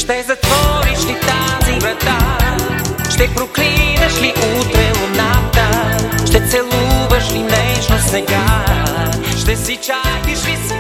Ще затвориш ли тази врата? Ще проклинаш ли утре луната? Ще целуваш ли нежно сега? Ще си чакаш ли